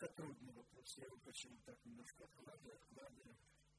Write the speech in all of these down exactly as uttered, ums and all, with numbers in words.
это трудный вопрос. Я его почему так немножко откладываю, откладываю.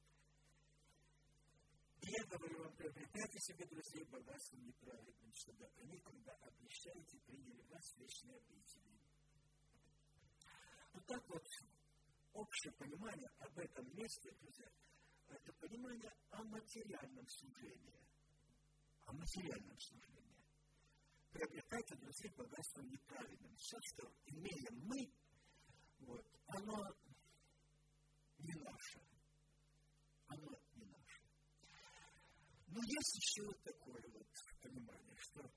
И я говорю вам, приобретайте себе друзей богатством неправедным, чтобы они, когда обнищаете, приняли вас в вечные обители. Вот так вот общее понимание об этом месте, друзья, это понимание о материальном служении. О материальном служении. Приобретайте друзей богатством неправедным. Все, что имеем мы, вот, оно не наше. Оно не наше. Но есть еще вот такое вот понимание, что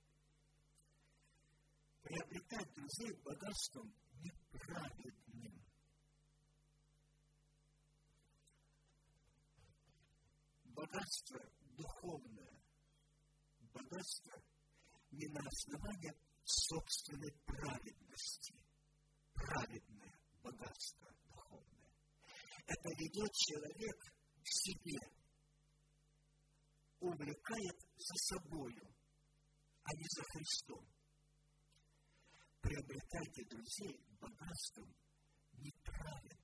приобретать друзей богатством неправедным. Богатство духовное, богатство не на основании собственной праведности, праведное богатство духовное. Это ведет человек к себе, увлекает за собою, а не за Христом. Приобретайте друзей богатством неправедным.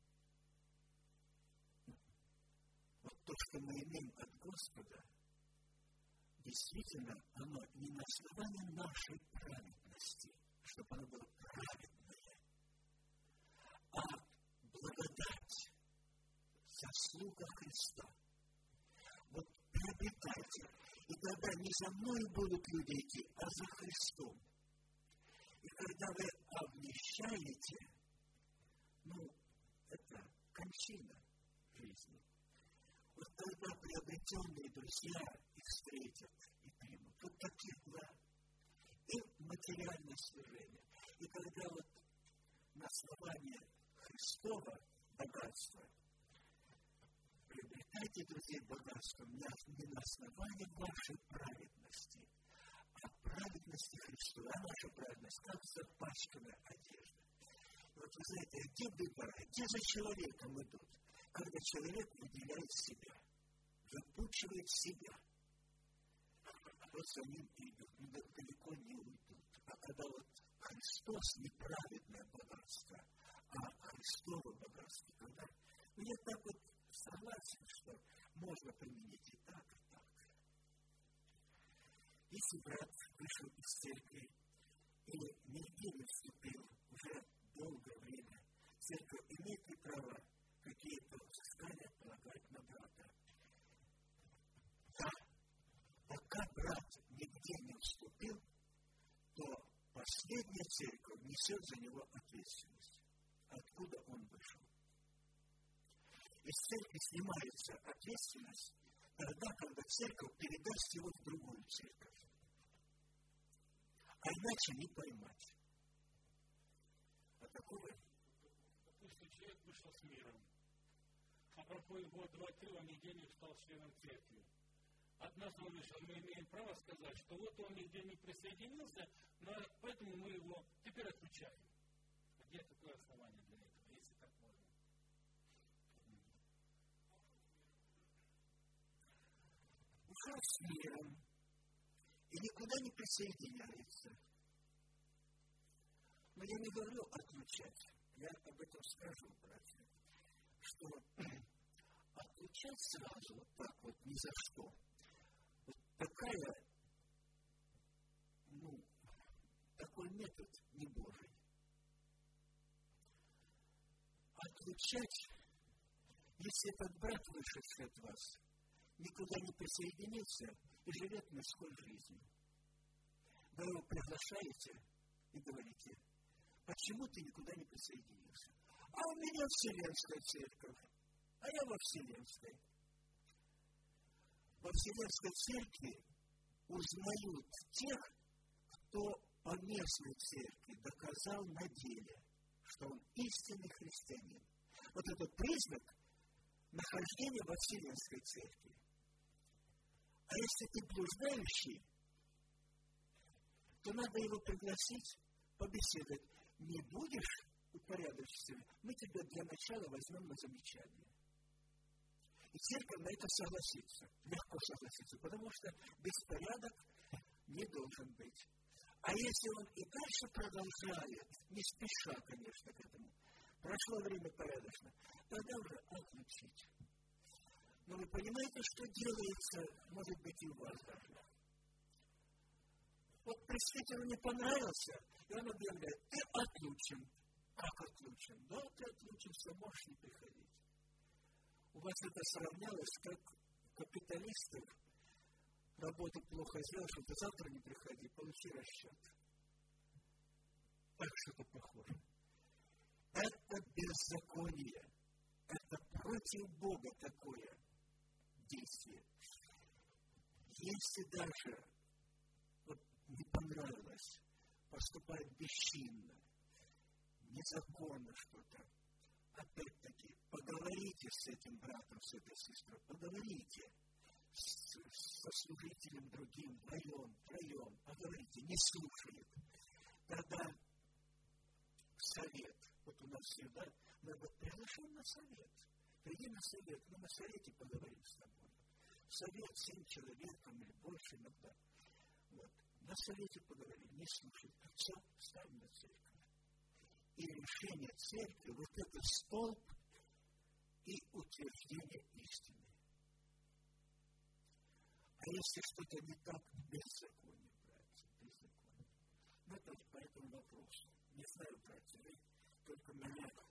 Вот то, что мы имеем от Господа, действительно, оно не на основании нашей праведности, чтобы оно было праведное, а благодать, заслуга Христа. Вот приобретайте, и тогда не за мной будут люди идти, а за Христом. И когда вы обнищаете, ну, это кончина жизни. Вот тогда приобретенные друзья их встретят и примут. Вот таких два. И материальное служение. И когда вот на основании Христова богатства приобретайте друзей богатством не на основании вашей праведности, а праведности Христова. А наша праведность как запачканная одежда. Вот вы знаете, где выборы, где за человеком идут? Когда человек выделяет себя, запучивает себя, вот за ним идут, но далеко не уйдут. А когда вот Христос неправедное богатство, а Христово богатство, когда ну, я так вот согласен, что можно применить и так, и так. Если брат вышел из церкви и нигде не вступил уже долгое время, церковь имеет ли право какие-то взыскания полагать на брата? Да. Пока брат нигде не вступил, то последняя церковь несет за него ответственность. Откуда он вышел? Из церкви снимается ответственность тогда, когда церковь передаст его в другую церковь. А иначе не поймать. А такого если человек вышел с миром, а проходит год, два, три, он нигде не стал членом церкви. От нас он вышел, мы имеем право сказать, что вот он нигде не присоединился, но поэтому мы его теперь отключаем. Где такое основание для этого, если так можно? Ушел с миром и никуда не присоединяется. Но я не говорю отключать. Я об этом скажу, братья, что отлучать сразу, вот так вот, ни за что, вот такая, ну, такой метод не Божий. Отлучать, если этот брат, вышедший от вас, никуда не присоединился и живет мирской жизнью, вы его приглашаете и говорите, почему ты никуда не присоединился? А у меня Вселенская церковь, а я во Вселенской. Во Вселенской церкви узнают тех, кто по местной церкви доказал на деле, что он истинный христианин. Вот этот признак нахождения во Вселенской церкви. А если ты блуждающий, то надо его пригласить, побеседовать. Не будешь упорядочиться, мы тебя для начала возьмем на замечание. И церковь на это согласится, легко согласится, потому что беспорядок не должен быть. А если он и дальше продолжает, не спеша, конечно, к этому, прошло время порядочно, тогда уже отключить. Но вы понимаете, что делается, может быть, и у вас даже. Вот представителю не понравился, и он объявляет, ты отключен. Как отключен? Да, ты отключился, можешь не приходить. У вас это сравнялось, как капиталисты работу плохо сделал, что ты завтра не приходи, получи расчет. Так что-то похоже. Это беззаконие. Это против Бога такое действие. Если даже вот, не понравилось, поступать бесчинно, незаконно что-то, опять-таки, поговорите с этим братом, с этой сестрой, поговорите с, со служителем другим, вдвоем, втроем, поговорите, не слушает. Тогда совет, вот у нас всегда, мы вот приглашаем на совет. Приди на совет, мы на совете поговорим с тобой. Совет семь человек, там или больше иногда. Вот. На совете поговорим, не слушай. Все, ставим на церковь. И решение церкви, вот это столб и утверждение истины. А если что-то не так, беззаконие, братья, беззаконие. Ну, это по этому вопросу. Не знаю, братья, вы только меня